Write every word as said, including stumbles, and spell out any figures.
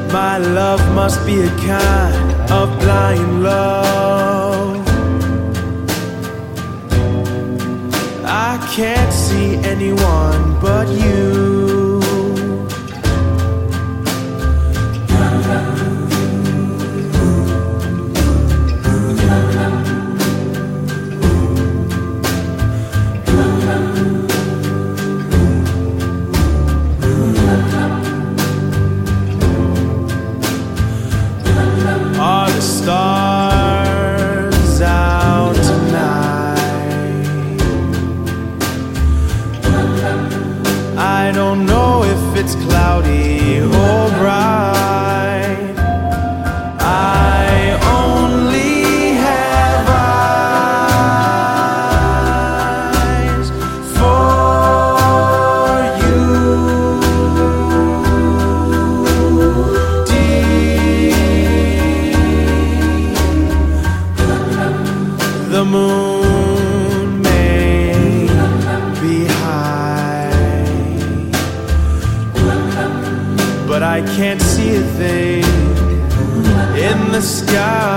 My love must be a kind of blind love. I can't see anyone but you. Are the stars out tonight? I don't know if it's cloudy or bright. I only have eyes for you. The moon may be high, but I can't see a thing in the sky.